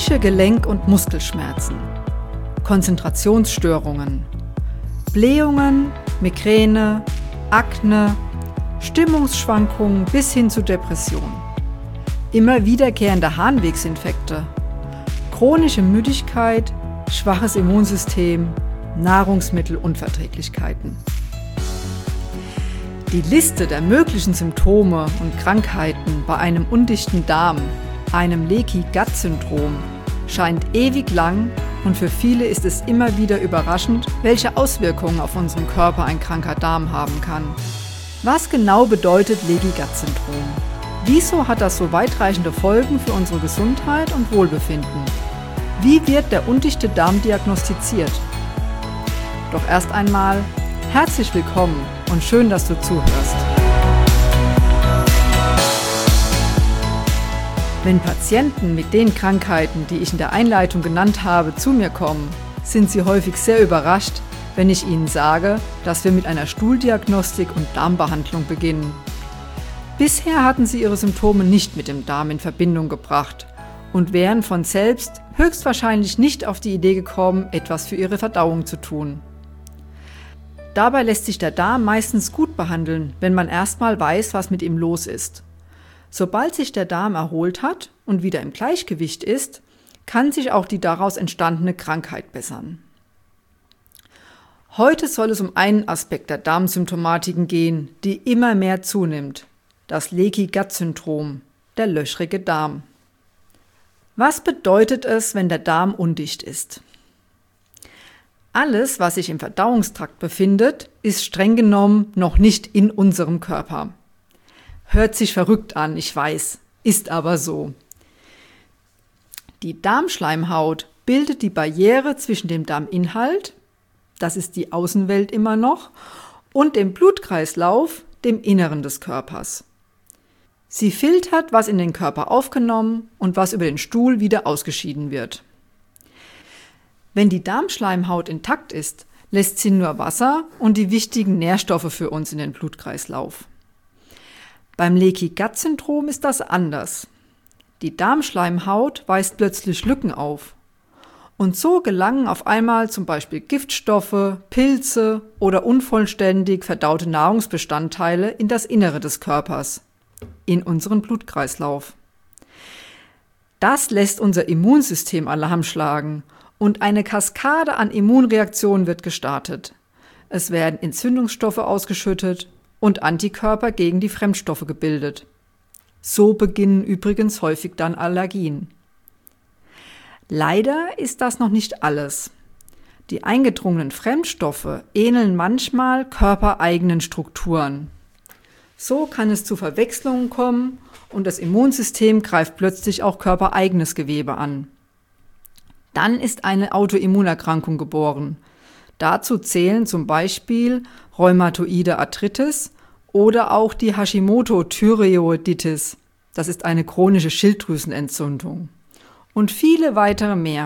chronische Gelenk- und Muskelschmerzen, Konzentrationsstörungen, Blähungen, Migräne, Akne, Stimmungsschwankungen bis hin zu Depression, immer wiederkehrende Harnwegsinfekte, chronische Müdigkeit, schwaches Immunsystem, Nahrungsmittelunverträglichkeiten. Die Liste der möglichen Symptome und Krankheiten bei einem undichten Darm, einem Leaky-Gut-Syndrom, scheint ewig lang und für viele ist es immer wieder überraschend, welche Auswirkungen auf unseren Körper ein kranker Darm haben kann. Was genau bedeutet Leaky-Gut-Syndrom? Wieso hat das so weitreichende Folgen für unsere Gesundheit und Wohlbefinden? Wie wird der undichte Darm diagnostiziert? Doch erst einmal herzlich willkommen und schön, dass du zuhörst. Wenn Patienten mit den Krankheiten, die ich in der Einleitung genannt habe, zu mir kommen, sind sie häufig sehr überrascht, wenn ich ihnen sage, dass wir mit einer Stuhldiagnostik und Darmbehandlung beginnen. Bisher hatten sie ihre Symptome nicht mit dem Darm in Verbindung gebracht und wären von selbst höchstwahrscheinlich nicht auf die Idee gekommen, etwas für ihre Verdauung zu tun. Dabei lässt sich der Darm meistens gut behandeln, wenn man erstmal weiß, was mit ihm los ist. Sobald sich der Darm erholt hat und wieder im Gleichgewicht ist, kann sich auch die daraus entstandene Krankheit bessern. Heute soll es um einen Aspekt der Darmsymptomatiken gehen, die immer mehr zunimmt: das Leaky-Gut-Syndrom, der löchrige Darm. Was bedeutet es, wenn der Darm undicht ist? Alles, was sich im Verdauungstrakt befindet, ist streng genommen noch nicht in unserem Körper. Hört sich verrückt an, ich weiß, ist aber so. Die Darmschleimhaut bildet die Barriere zwischen dem Darminhalt, das ist die Außenwelt immer noch, und dem Blutkreislauf, dem Inneren des Körpers. Sie filtert, was in den Körper aufgenommen und was über den Stuhl wieder ausgeschieden wird. Wenn die Darmschleimhaut intakt ist, lässt sie nur Wasser und die wichtigen Nährstoffe für uns in den Blutkreislauf. Beim Leaky-Gut-Syndrom ist das anders. Die Darmschleimhaut weist plötzlich Lücken auf. Und so gelangen auf einmal zum Beispiel Giftstoffe, Pilze oder unvollständig verdaute Nahrungsbestandteile in das Innere des Körpers, in unseren Blutkreislauf. Das lässt unser Immunsystem Alarm schlagen und eine Kaskade an Immunreaktionen wird gestartet. Es werden Entzündungsstoffe ausgeschüttet und Antikörper gegen die Fremdstoffe gebildet. So beginnen übrigens häufig dann Allergien. Leider ist das noch nicht alles. Die eingedrungenen Fremdstoffe ähneln manchmal körpereigenen Strukturen. So kann es zu Verwechslungen kommen und das Immunsystem greift plötzlich auch körpereigenes Gewebe an. Dann ist eine Autoimmunerkrankung geboren. Dazu zählen zum Beispiel rheumatoide Arthritis oder auch die Hashimoto-Thyreoiditis. Das ist eine chronische Schilddrüsenentzündung. Und viele weitere mehr.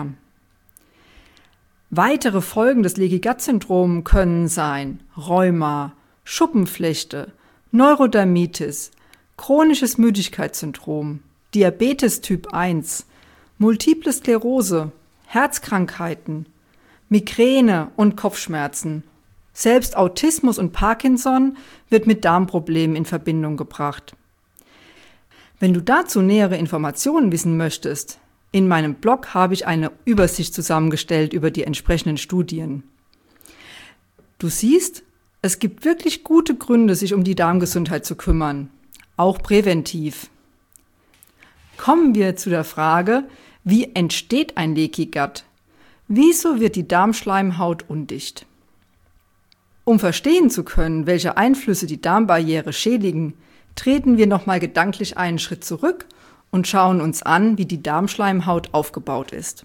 Weitere Folgen des Leaky-Gut-Syndroms können sein Rheuma, Schuppenflechte, Neurodermitis, chronisches Müdigkeitssyndrom, Diabetes Typ 1, Multiple Sklerose, Herzkrankheiten, Migräne und Kopfschmerzen. Selbst Autismus und Parkinson wird mit Darmproblemen in Verbindung gebracht. Wenn du dazu nähere Informationen wissen möchtest, in meinem Blog habe ich eine Übersicht zusammengestellt über die entsprechenden Studien. Du siehst, es gibt wirklich gute Gründe, sich um die Darmgesundheit zu kümmern, auch präventiv. Kommen wir zu der Frage: Wie entsteht ein Leaky Gut? Wieso wird die Darmschleimhaut undicht? Um verstehen zu können, welche Einflüsse die Darmbarriere schädigen, treten wir nochmal gedanklich einen Schritt zurück und schauen uns an, wie die Darmschleimhaut aufgebaut ist.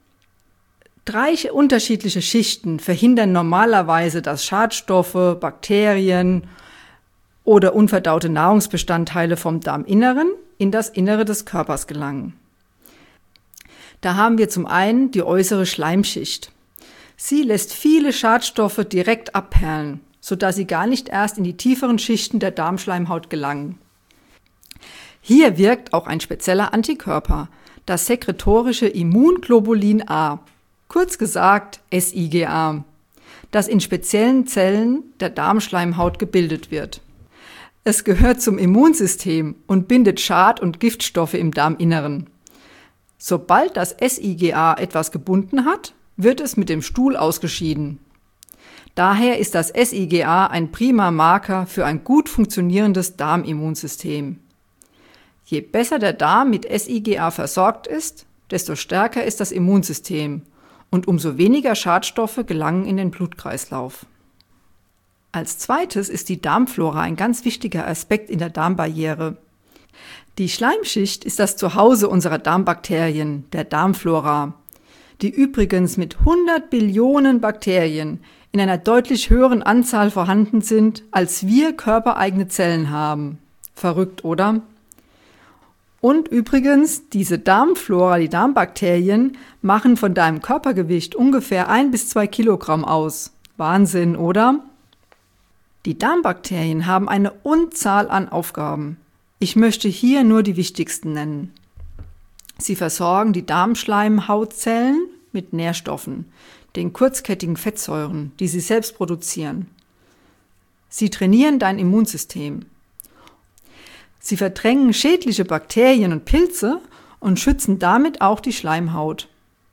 3 unterschiedliche Schichten verhindern normalerweise, dass Schadstoffe, Bakterien oder unverdaute Nahrungsbestandteile vom Darminneren in das Innere des Körpers gelangen. Da haben wir zum einen die äußere Schleimschicht. Sie lässt viele Schadstoffe direkt abperlen, sodass sie gar nicht erst in die tieferen Schichten der Darmschleimhaut gelangen. Hier wirkt auch ein spezieller Antikörper, das sekretorische Immunglobulin A, kurz gesagt SIGA, das in speziellen Zellen der Darmschleimhaut gebildet wird. Es gehört zum Immunsystem und bindet Schad- und Giftstoffe im Darminneren. Sobald das SIGA etwas gebunden hat, wird es mit dem Stuhl ausgeschieden. Daher ist das SIGA ein prima Marker für ein gut funktionierendes Darmimmunsystem. Je besser der Darm mit SIGA versorgt ist, desto stärker ist das Immunsystem und umso weniger Schadstoffe gelangen in den Blutkreislauf. Als zweites ist die Darmflora ein ganz wichtiger Aspekt in der Darmbarriere. Die Schleimschicht ist das Zuhause unserer Darmbakterien, der Darmflora, die übrigens mit 100 Billionen Bakterien in einer deutlich höheren Anzahl vorhanden sind, als wir körpereigene Zellen haben. Verrückt, oder? Und übrigens, diese Darmflora, die Darmbakterien, machen von deinem Körpergewicht ungefähr 1 bis 2 Kilogramm aus. Wahnsinn, oder? Die Darmbakterien haben eine Unzahl an Aufgaben. Ich möchte hier nur die wichtigsten nennen. Sie versorgen die Darmschleimhautzellen mit Nährstoffen, den kurzkettigen Fettsäuren, die sie selbst produzieren. Sie trainieren dein Immunsystem. Sie verdrängen schädliche Bakterien und Pilze und schützen damit auch die Schleimhaut.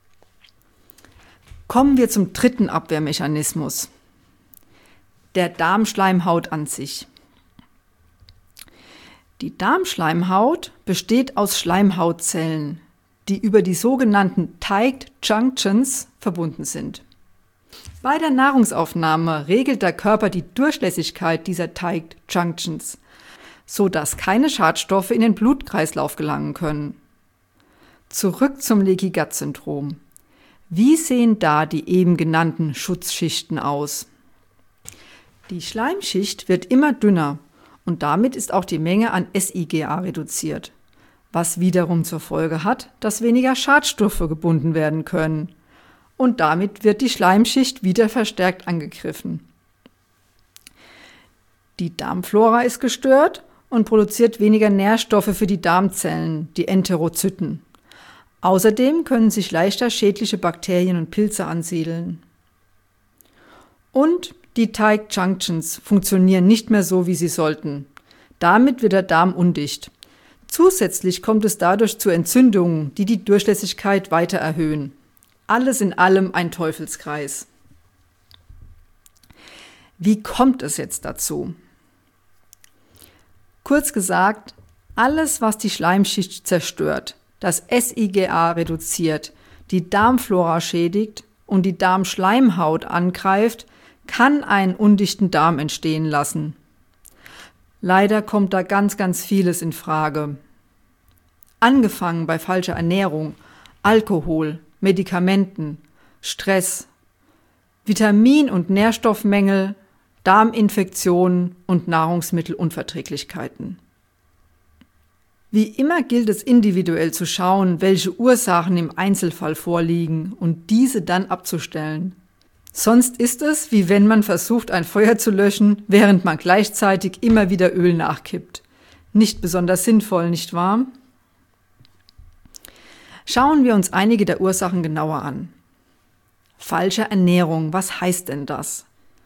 Kommen wir zum dritten Abwehrmechanismus, der Darmschleimhaut an sich. Die Darmschleimhaut besteht aus Schleimhautzellen, die über die sogenannten Tight Junctions verbunden sind. Bei der Nahrungsaufnahme regelt der Körper die Durchlässigkeit dieser Tight Junctions, sodass keine Schadstoffe in den Blutkreislauf gelangen können. Zurück zum Leaky Gut Syndrom. Wie sehen da die eben genannten Schutzschichten aus? Die Schleimschicht wird immer dünner und damit ist auch die Menge an SIGA reduziert, was wiederum zur Folge hat, dass weniger Schadstoffe gebunden werden können. Und damit wird die Schleimschicht wieder verstärkt angegriffen. Die Darmflora ist gestört und produziert weniger Nährstoffe für die Darmzellen, die Enterozyten. Außerdem können sich leichter schädliche Bakterien und Pilze ansiedeln. Und die Tight Junctions funktionieren nicht mehr so, wie sie sollten. Damit wird der Darm undicht. Zusätzlich kommt es dadurch zu Entzündungen, die die Durchlässigkeit weiter erhöhen. Alles in allem ein Teufelskreis. Wie kommt es jetzt dazu? Kurz gesagt, alles, was die Schleimschicht zerstört, das SIGA reduziert, die Darmflora schädigt und die Darmschleimhaut angreift, kann einen undichten Darm entstehen lassen. Leider kommt da ganz, ganz vieles in Frage. Angefangen bei falscher Ernährung, Alkohol, Medikamenten, Stress, Vitamin- und Nährstoffmängel, Darminfektionen und Nahrungsmittelunverträglichkeiten. Wie immer gilt es individuell zu schauen, welche Ursachen im Einzelfall vorliegen und diese dann abzustellen. Sonst ist es, wie wenn man versucht, ein Feuer zu löschen, während man gleichzeitig immer wieder Öl nachkippt. Nicht besonders sinnvoll, nicht wahr? Schauen wir uns einige der Ursachen genauer an. Falsche Ernährung, was heißt denn das?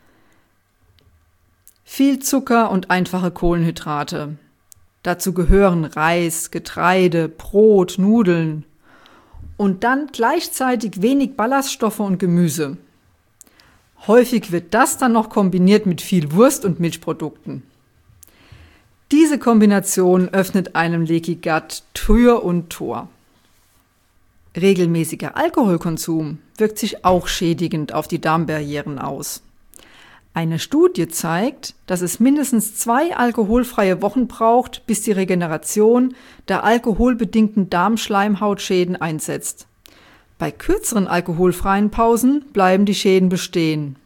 Viel Zucker und einfache Kohlenhydrate. Dazu gehören Reis, Getreide, Brot, Nudeln und dann gleichzeitig wenig Ballaststoffe und Gemüse. Häufig wird das dann noch kombiniert mit viel Wurst und Milchprodukten. Diese Kombination öffnet einem Leaky Gut Tür und Tor. Regelmäßiger Alkoholkonsum wirkt sich auch schädigend auf die Darmbarrieren aus. Eine Studie zeigt, dass es mindestens 2 alkoholfreie Wochen braucht, bis die Regeneration der alkoholbedingten Darmschleimhautschäden einsetzt. Bei kürzeren alkoholfreien Pausen bleiben die Schäden bestehen.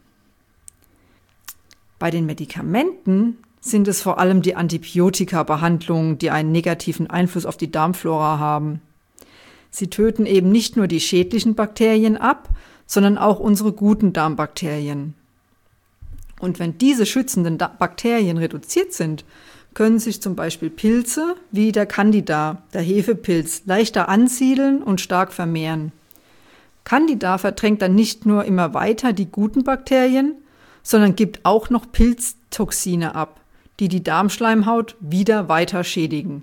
Bei den Medikamenten sind es vor allem die Antibiotika-Behandlungen, die einen negativen Einfluss auf die Darmflora haben. Sie töten eben nicht nur die schädlichen Bakterien ab, sondern auch unsere guten Darmbakterien. Und wenn diese schützenden Bakterien reduziert sind, können sich zum Beispiel Pilze wie der Candida, der Hefepilz, leichter ansiedeln und stark vermehren. Candida verdrängt dann nicht nur immer weiter die guten Bakterien, sondern gibt auch noch Pilztoxine ab, die die Darmschleimhaut wieder weiter schädigen.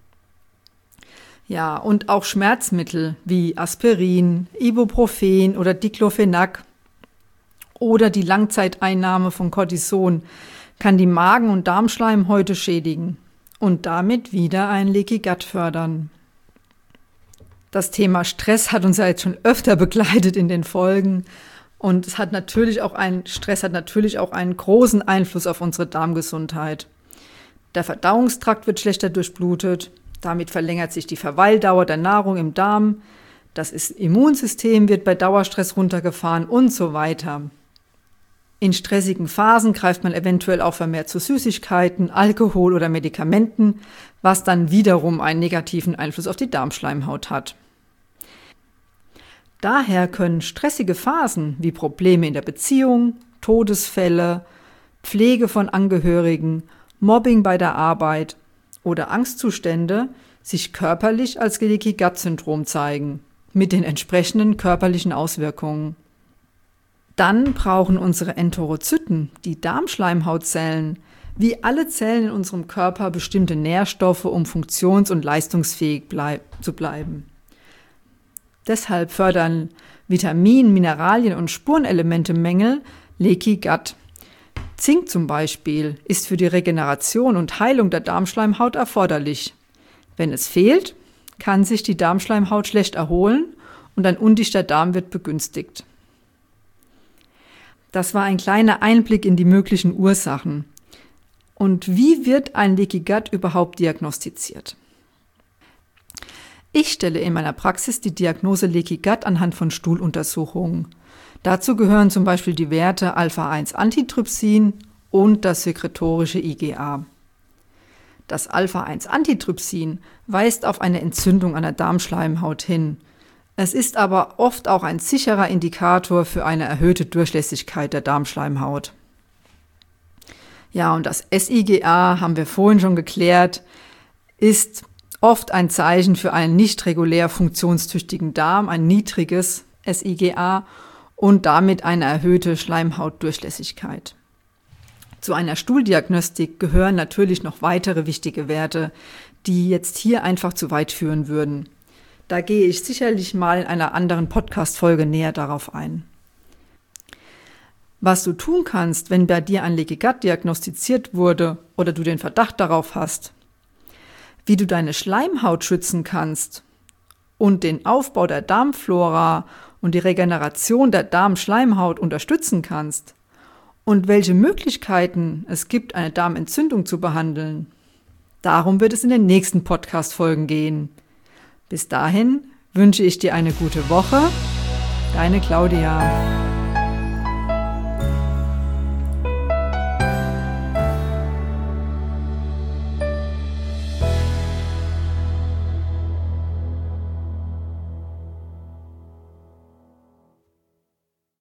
Ja, und auch Schmerzmittel wie Aspirin, Ibuprofen oder Diclofenac oder die Langzeiteinnahme von Cortison kann die Magen- und Darmschleimhäute schädigen und damit wieder ein Leaky Gut fördern. Das Thema Stress hat uns ja jetzt schon öfter begleitet in den Folgen und Stress hat natürlich auch einen großen Einfluss auf unsere Darmgesundheit. Der Verdauungstrakt wird schlechter durchblutet, damit verlängert sich die Verweildauer der Nahrung im Darm, das Immunsystem wird bei Dauerstress runtergefahren und so weiter. In stressigen Phasen greift man eventuell auch vermehrt zu Süßigkeiten, Alkohol oder Medikamenten, was dann wiederum einen negativen Einfluss auf die Darmschleimhaut hat. Daher können stressige Phasen wie Probleme in der Beziehung, Todesfälle, Pflege von Angehörigen, Mobbing bei der Arbeit oder Angstzustände sich körperlich als Leaky Gut Syndrom zeigen, mit den entsprechenden körperlichen Auswirkungen. Dann brauchen unsere Enterozyten, die Darmschleimhautzellen, wie alle Zellen in unserem Körper bestimmte Nährstoffe, um funktions- und leistungsfähig zu bleiben. Deshalb fördern Vitamin-, Mineralien- und Spurenelementemängel Leaky Gut. Zink zum Beispiel ist für die Regeneration und Heilung der Darmschleimhaut erforderlich. Wenn es fehlt, kann sich die Darmschleimhaut schlecht erholen und ein undichter Darm wird begünstigt. Das war ein kleiner Einblick in die möglichen Ursachen. Und wie wird ein Leaky Gut überhaupt diagnostiziert? Ich stelle in meiner Praxis die Diagnose Leaky Gut anhand von Stuhluntersuchungen. Dazu gehören zum Beispiel die Werte Alpha-1-Antitrypsin und das sekretorische IgA. Das Alpha-1-Antitrypsin weist auf eine Entzündung an der Darmschleimhaut hin. Es ist aber oft auch ein sicherer Indikator für eine erhöhte Durchlässigkeit der Darmschleimhaut. Ja, und das SIgA, haben wir vorhin schon geklärt, ist oft ein Zeichen für einen nicht regulär funktionstüchtigen Darm, ein niedriges SIgA und damit eine erhöhte Schleimhautdurchlässigkeit. Zu einer Stuhldiagnostik gehören natürlich noch weitere wichtige Werte, die jetzt hier einfach zu weit führen würden. Da gehe ich sicherlich mal in einer anderen Podcast-Folge näher darauf ein. Was du tun kannst, wenn bei dir ein Leaky Gut diagnostiziert wurde oder du den Verdacht darauf hast, wie du deine Schleimhaut schützen kannst und den Aufbau der Darmflora und die Regeneration der Darmschleimhaut unterstützen kannst und welche Möglichkeiten es gibt, eine Darmentzündung zu behandeln. Darum wird es in den nächsten Podcast-Folgen gehen. Bis dahin wünsche ich dir eine gute Woche. Deine Claudia.